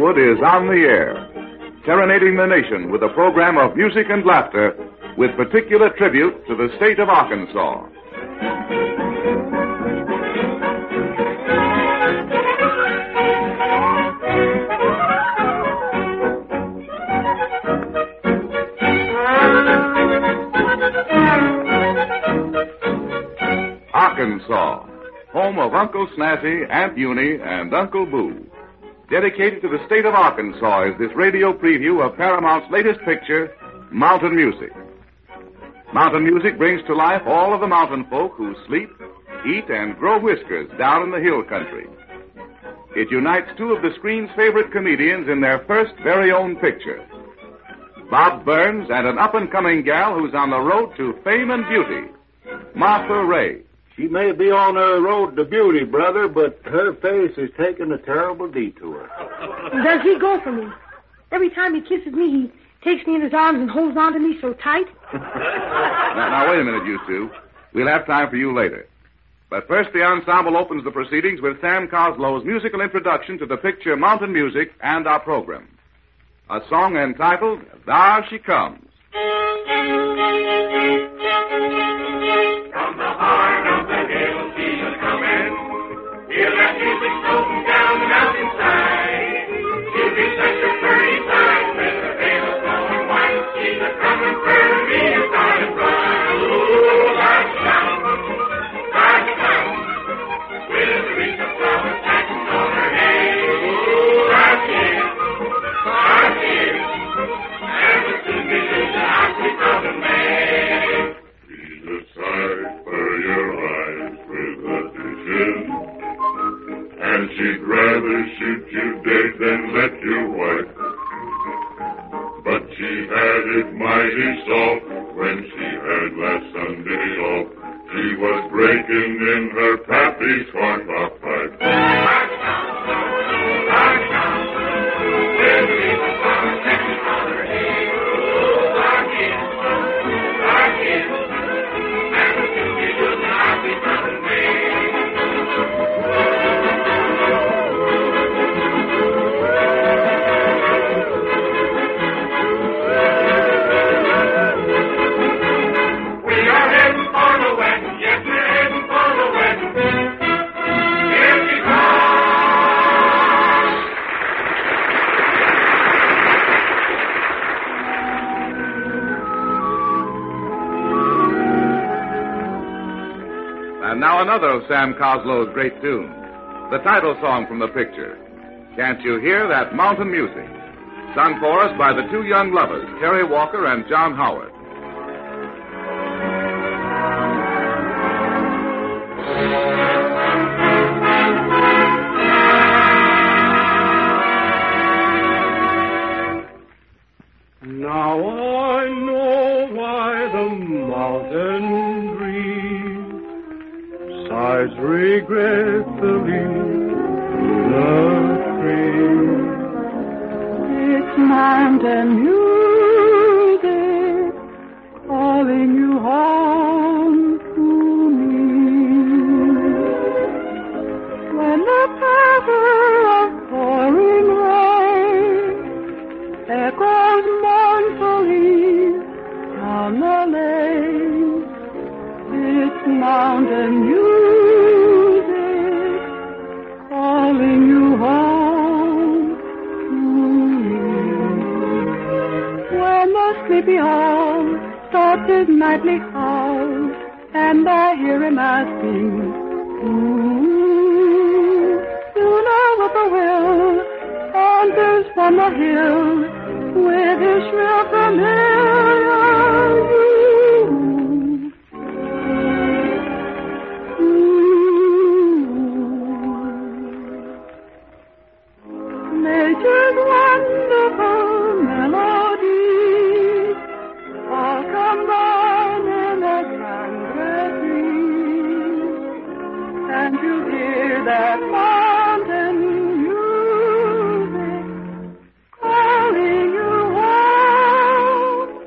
Hollywood is on the air, serenading the nation with a program of music and laughter with particular tribute to the state of Arkansas. Arkansas, home of Uncle Snazzy, Aunt Eunie, and Uncle Boo. Dedicated to the state of Arkansas is this radio preview of Paramount's latest picture, Mountain Music. Mountain Music brings to life all of the mountain folk who sleep, eat, and grow whiskers down in the hill country. It unites two of the screen's favorite comedians in their first very own picture. Bob Burns and an up-and-coming gal who's on the road to fame and beauty, Martha Raye. She may be on her road to beauty, brother, but her face is taking a terrible detour. Does he go for me? Every time he kisses me, he takes me in his arms and holds on to me so tight. Now, wait a minute, you two. We'll have time for you later. But first, the ensemble opens the proceedings with Sam Coslow's musical introduction to the picture Mountain Music and our program. A song entitled, There She Comes. From the heart of the hill she is coming. Feel that music floating down the mountainside. She'll be such a pretty sight with her veil of flowing white. She's a coming for me, a darling bride. Ooh, there she comes, there she comes, with a wreath of flowers patterned on her head. Ooh, there she is, and we'll soon be losing our sweet mountain maid. She's a sight for your eyes with the dishes, and she'd rather shoot you dead than let you wipe. But she had it mighty soft when she had last Sunday off. She was breaking in her pappy's corncob pipe. And now another of Sam Coslow's great tunes, the title song from the picture, Can't You Hear That Mountain Music? Sung for us by the two young lovers, Terry Walker and John Howard. Now I know why the mountain breeze sighs regretfully in the tree. It's mountain music calling you home to me. When the patter of pouring rain echoes mournfully down the lane, it's mountain music calling you home to me. When the sleepy owl stops his nightly howl, and I hear him asking, ooh, you know whippoorwill answers from the hill with his shrill familiar nature's wonderful melodies all combine in a grand rhythm, and you hear that mountain music calling you home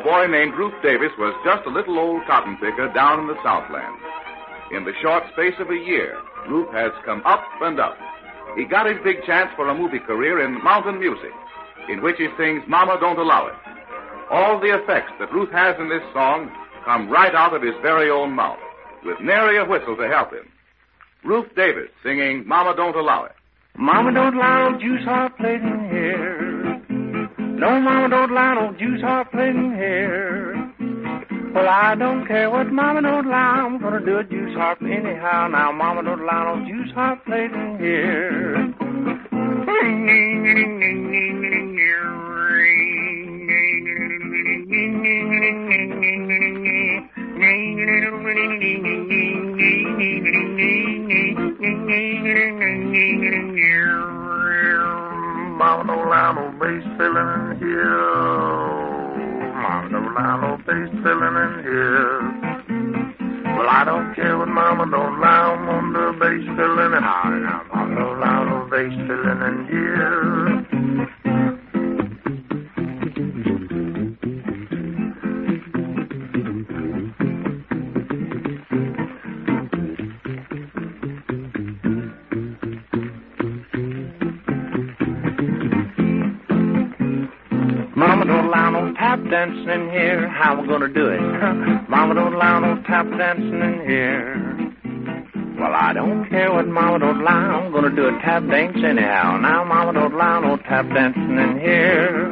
boy named Ruth Davis was just a little old cotton picker down in the Southland. In the short space of a year, Ruth has come up and up. He got his big chance for a movie career in Mountain Music, in which he sings Mama Don't Allow It. All the effects that Ruth has in this song come right out of his very own mouth, with nary a whistle to help him. Ruth Davis singing Mama Don't Allow It. Mama don't allow no juice hot plate in here. No, Mama don't allow no juice hot plate in here. Well, I don't care what Mama don't allow. I'm gonna do a juice hot anyhow. Now, Mama don't allow no juice hot plate in here. Mama don't allow no bass filling in here. Mama don't allow no bass filling in here. Well, I don't care what Mama don't allow. I'm on the bass filling in. Now, Mama don't allow no bass filling in here. Mama don't allow no tap dancing in here. How we gonna do it? Mama don't allow no tap dancing in here. Well, I don't care what Mama don't allow. I'm gonna do a tap dance anyhow. Now, Mama don't allow no tap dancing in here.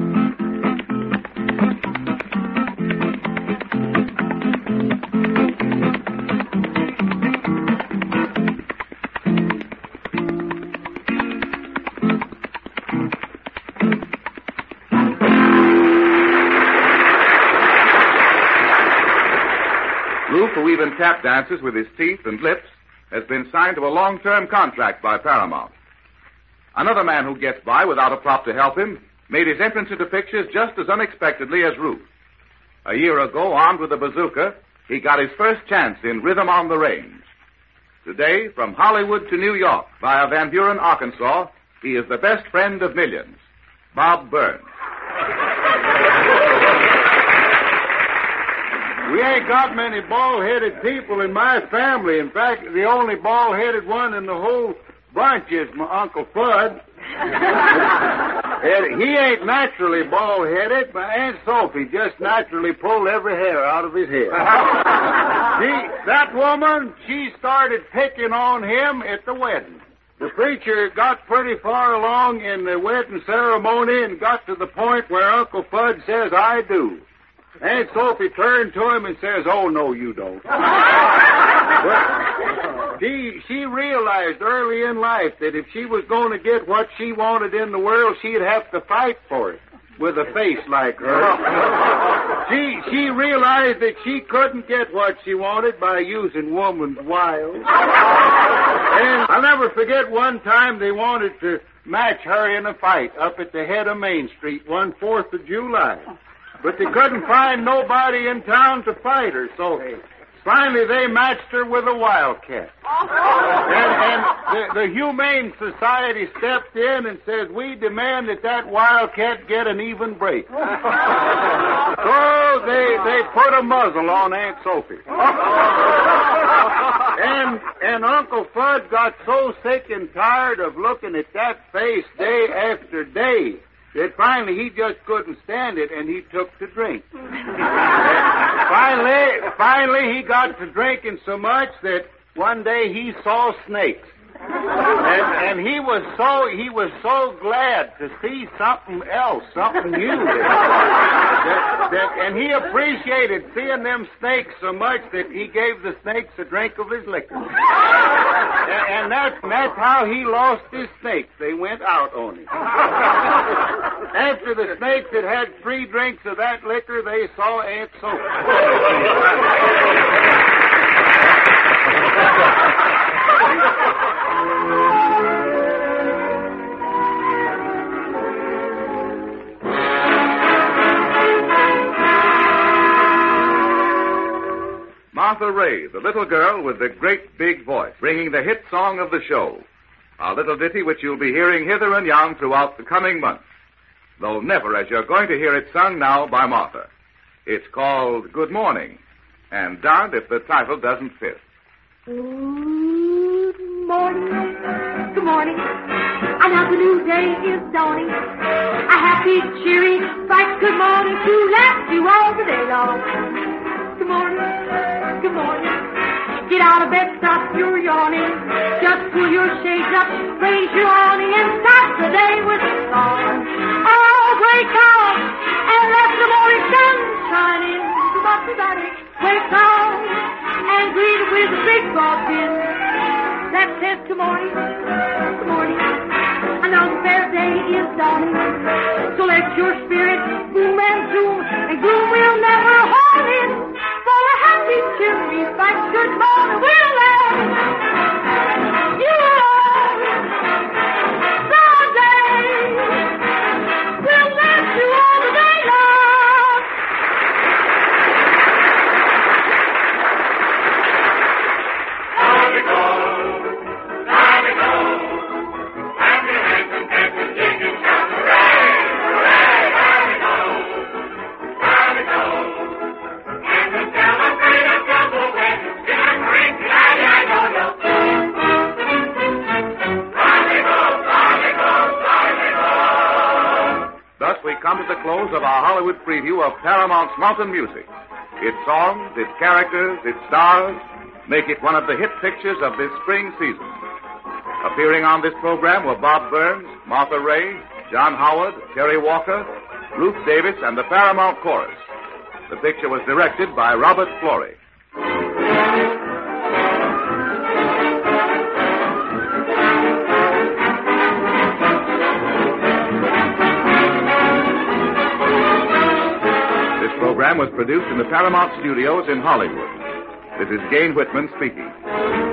Ruth, who even tap dances with his teeth and lips, has been signed to a long-term contract by Paramount. Another man who gets by without a prop to help him made his entrance into pictures just as unexpectedly as Ruth. A year ago, armed with a bazooka, he got his first chance in Rhythm on the Range. Today, from Hollywood to New York via Van Buren, Arkansas, he is the best friend of millions, Bob Burns. We ain't got many bald-headed people in my family. In fact, the only bald-headed one in the whole bunch is my Uncle Fudd. And he ain't naturally bald-headed. My Aunt Sophie just naturally pulled every hair out of his head. That woman, she started picking on him at the wedding. The preacher got pretty far along in the wedding ceremony and got to the point where Uncle Fudd says, "I do." Aunt Sophie turned to him and says, "Oh, no, you don't." Well, she realized early in life that if she was going to get what she wanted in the world, she'd have to fight for it with a face like hers. She realized that she couldn't get what she wanted by using woman's wiles. And I'll never forget one time they wanted to match her in a fight up at the head of Main Street one 4th of July. But they couldn't find nobody in town to fight her, so finally they matched her with a wildcat. And the Humane Society stepped in and says, "We demand that wildcat get an even break." So they put a muzzle on Aunt Sophie. And Uncle Fudd got so sick and tired of looking at that face day after day that finally he just couldn't stand it, and he took to drink. Finally he got to drinking so much that one day he saw snakes. And he was so glad to see something else, something new. And he appreciated seeing them snakes so much that he gave the snakes a drink of his liquor. And that's how he lost his snakes. They went out on him. After the snakes had had 3 drinks of that liquor, they saw Aunt Sophie. Martha Ray, the little girl with the great big voice, bringing the hit song of the show. A little ditty which you'll be hearing hither and yon throughout the coming months, though never as you're going to hear it sung now by Martha. It's called Good Morning, and darned if the title doesn't fit. Good morning. Good morning. And now the new day is dawning. A happy, cheery, bright good morning to last you all the day long. Good morning. Good morning. Get out of bed, stop your yawning. Just pull your shades up, raise your awning, and start the day with a song. Oh, wake up and let the morning sun shine in. Everybody, wake up and greet it with a big broad grin. That says good morning, good morning. I know the fair day is dawning. So let your spirit boom and zoom, and gloom will never hold in. For a happy, cheery, bright, good morning will last you all the day. Will last you all the day long. Thus, we come to the close of our Hollywood preview of Paramount's Mountain Music. Its songs, its characters, its stars make it one of the hit pictures of this spring season. Appearing on this program were Bob Burns, Martha Ray, John Howard, Terry Walker, Ruth Davis, and the Paramount Chorus. The picture was directed by Robert Florey. This program was produced in the Paramount Studios in Hollywood. This is Gane Whitman speaking.